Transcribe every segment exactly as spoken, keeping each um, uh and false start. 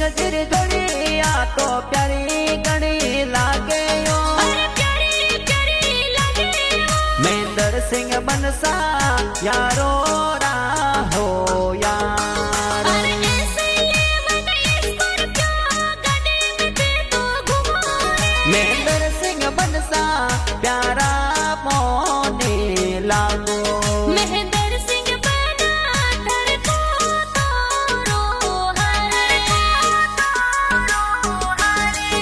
सिंह तेरी जोड़िया तो प्यारी गणी लागे यो, प्यारी प्यारी लागे यो। महेंद्र सिंह बनसा यारो राहो यार, अरे ऐसे लेवन स्कॉर्पियो गाड़ी में दे तो घुमा रे। महेंद्र सिंह बनसा प्यारा मोने लागो, महेंद्र सिंह बना धर को तोरो हरे तोरो हरे।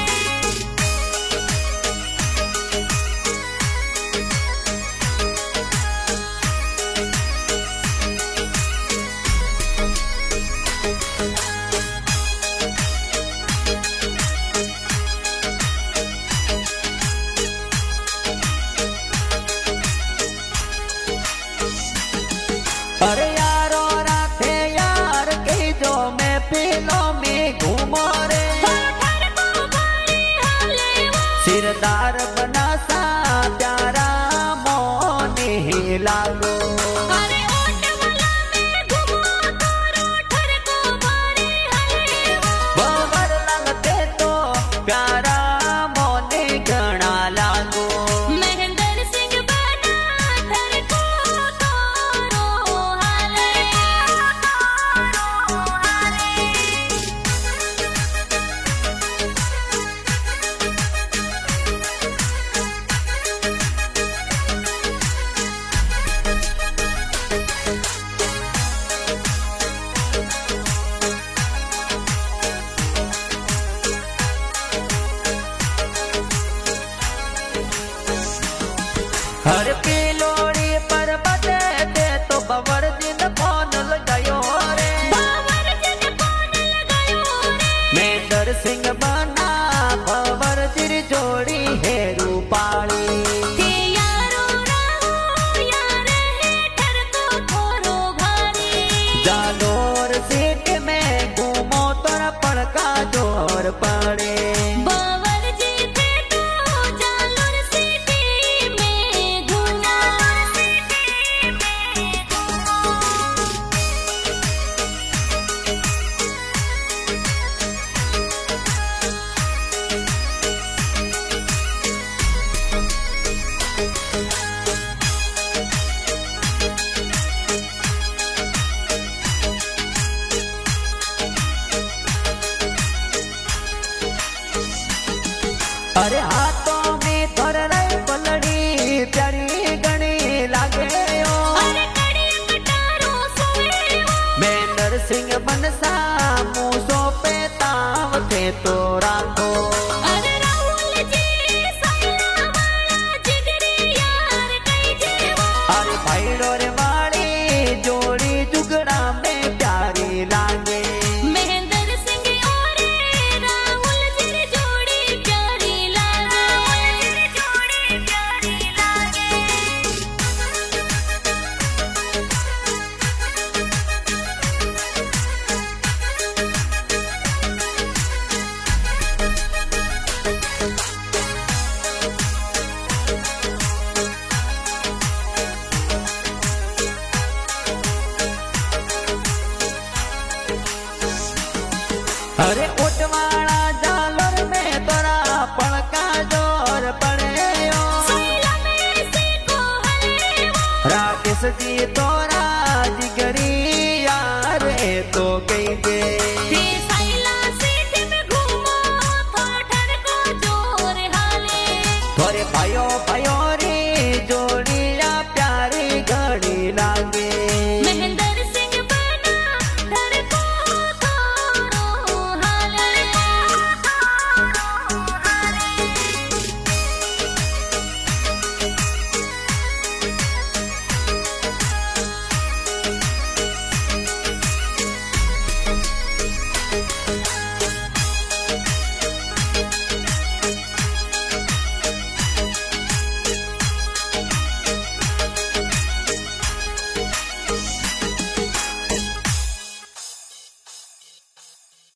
अरे यारो राथे यार कही जो मैं पीलो में घूमो रे, धर को भारी हाले वो। सिरदार बनासा प्यारा मोने लागो, अरे ओट वाला में घुमो तोरो धर को भारी हाले वो। बबर लगते तो प्यारा मोने घना लागो, महेंद्र सिंह बना धर को तोरो हाले तोरो हाले। हर पिलोड़ी पर बदे दे तो बबर दिन फोन लगायो रे, बाबर जिन फोन लगायो रे। महेंद्र सिंह बना बबर जिर जोड़ी है रूपाली, के यारो राहो यार है धर को थोरो भारी। जालोर सीट में घूमो तोर पड़का जोर पड़े, बाबर जी थे तो जालोर सिटी में घूमो सिटी में घूमो। अरे हाथों में धर रही पलड़ी प्यारी गणी लागे यो, अरे कड़ी कटारो सोए वो। महेंद्र सिंह बनसा मूसो पे ताव थे तो राखो, अरे राहुल जी सैला वाला जिगरी यार कई जेवो। अरे भाई डोरे वाली जोड़ी जुगड़ा में प्यारी लागे, महेंद्र सिंह और राहुल जी जोड़ी प्यारी लागे जोड़ी प्यारी लागे। अरे उठवाड़ा जालोर में तोरा पड़का जोर पड़े यो, सैला में से को हले वो। राकेश जी तोरा जिगरी यार है तो कही दे,